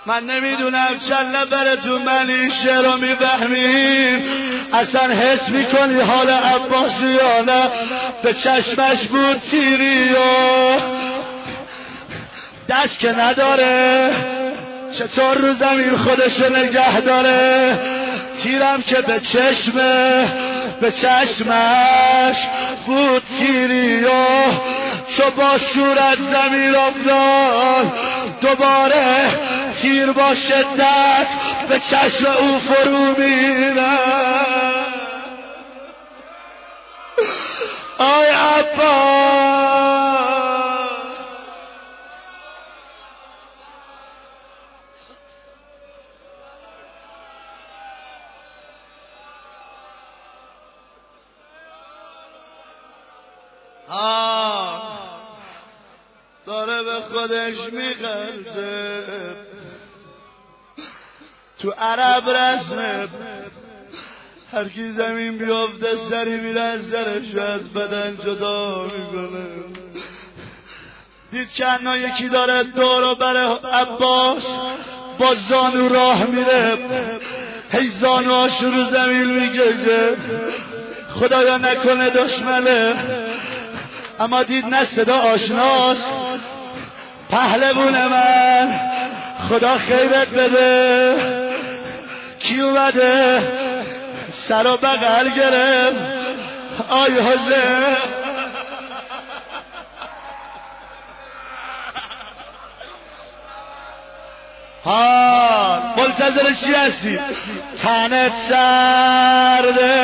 من نمیدونم چند نفرتون من این شعر رو میفهمین، اصلا حس میکنی حال عباسی یا نه؟ به چشمش بود تیری و دست که نداره، چطور رو زمین خودش رو نگه داره؟ تیرم که به چشمش بود تیری و چو با صورت زمین افتاد، دوباره تیر با شدت به چشم او فرو میره. آی عباس داره به خودش میخنده. تو عرب رسمه هر کی زمین بیافته سری میره از درش از بدن جدا میکنه. دید چند یکی داره دور بر عباس با زانو راه میره، هی زانوهاش رو زمین میگیره، خدایا نکنه دشمنه. اما دید نه صدا آشناست. پهلوون من خدا خیرت بده، کی اومده؟ سر و بغل گرفت. آی حسین منتظر چی هستی؟ تنت سرده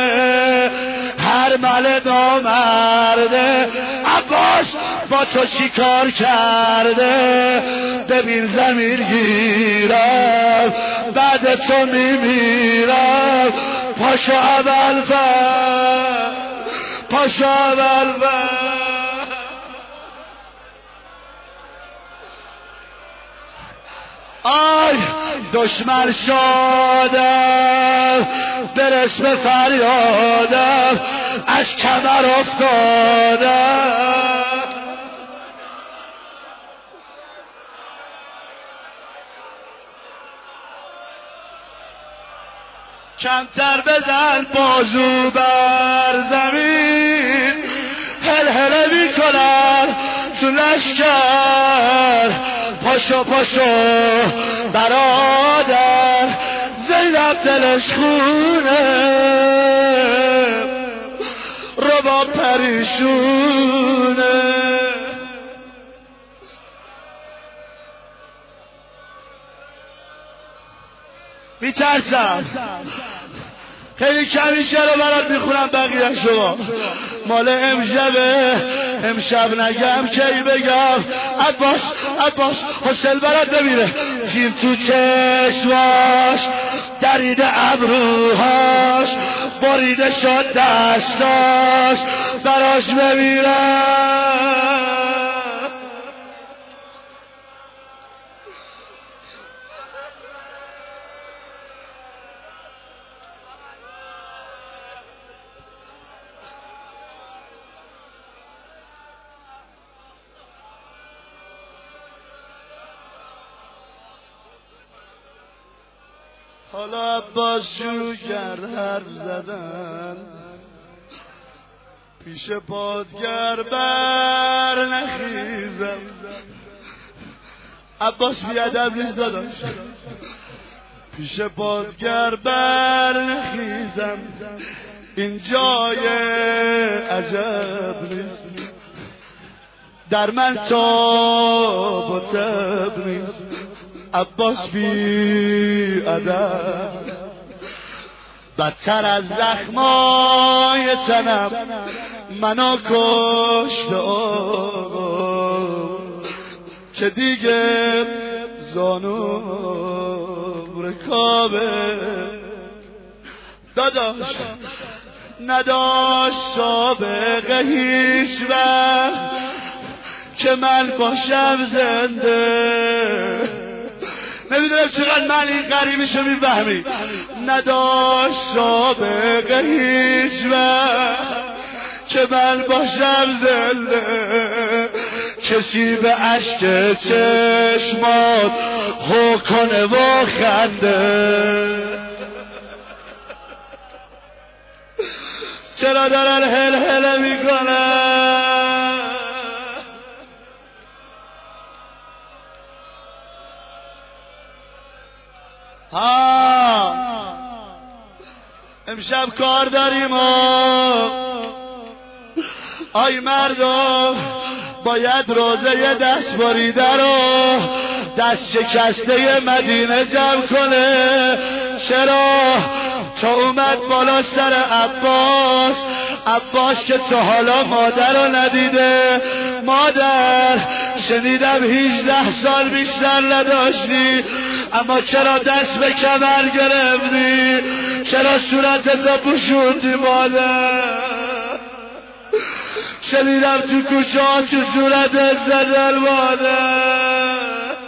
هر مل نامرده، عباس با تو چی کار کرده؟ ببین زمین گیرم بعد تو میمیرم. پاشو اول بر، پاشو اول بر. آی دشمن شادم برس به فریادم، از کمر افتادم. کمتر بزن بازو بر زمین، هل هله میکنن تو لشکر. پاشو پاشو برادر، زینب دلش خونه ربا پریشونه. میترسم خیلی کمی شعر برات میخونم، بقیه شما مال امشب نگم کی بگم. عباس حسین برات ببینه، تیر تو چشماش دریده ابروهاش، بریده شد دستاش براش ببینم. حالا عباس شروع کرد حرف زدن، پیش پادگر بر نخیزم. عباس بیادب نیست داداش، پیش پادگر بر نخیزم. این جای عجب نیست، در من تاب و تب نیست. عباس بی ادب بدتر از زخمای تنم منو کشت که دیگه زانو رکابه. داداش نداشت سابقه هیچ وقت که من باشم زنده. نمیدونم چقدر من این غریبشو میفهمی. نداشت سابقه هیچ وقت که من باشم زنده. کسی به اشک چشمات هو کنه و خنده. چرا دارن هل هل میکنن؟ امشب کار داریم آی مردم، باید روزه دست بریده رو دست شکسته مدینه جمع کنه. چرا؟ تا اومد بالا سر عباس که تا حالا مادر رو ندیده. مادر شنیدم 18 سال بیشتر نداشتی، اما چرا دست به کمر گرفتی؟ چرا صورتت پوشوندی مادر؟ شنیدم تو کوچه ها تو صورتت زدن مادر.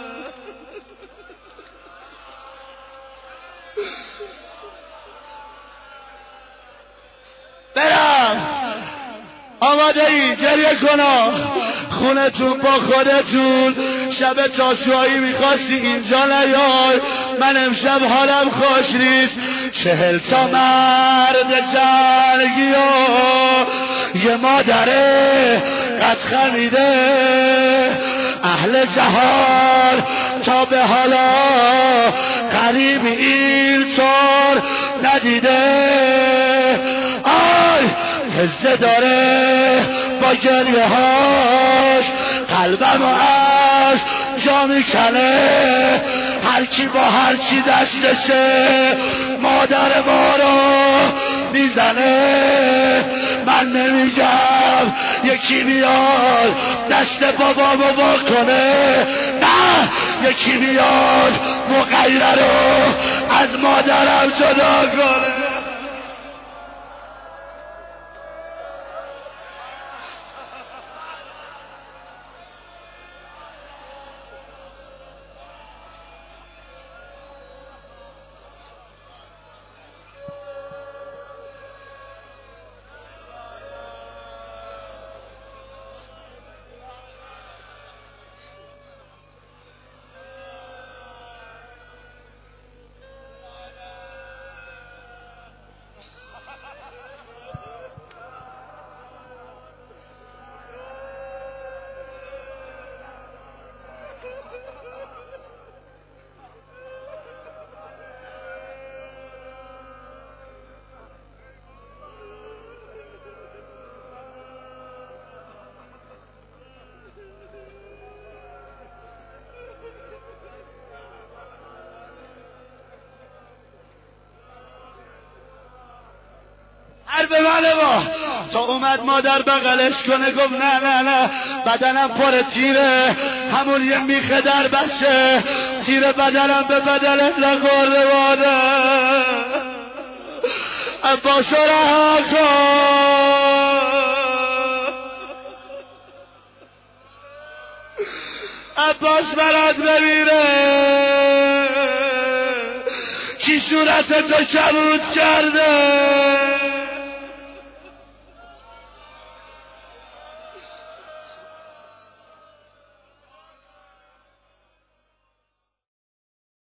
برم آماده ای گریه کنا خونتون با خودتون. شب تاسوعایی میخواستی اینجا نیای، من امشب حالم خوش نیست. 40 تا مرد جنگی ها یه مادره قد خمیده، اهل جهان تا به حالا قریب این طور ندیده. آی حزه داره با گریه هاش قلبم از جا میکنه. هر کی با هر چی دستشه مادر ما رو میزنه. من نمیگم یکی بیاد دست بابامو با کنه، نه یکی بیاد مغیره رو از مادرم جدا کنه. به منه با تا اومد مادر بغلش کنه گفت نه نه نه بدنم پر تیره، همون یه میخه در بسه تیره بدنم به بدنم نخورده مادر. عباس رها کن، عباس برات بمیره. کی صورت تو کبود کرده؟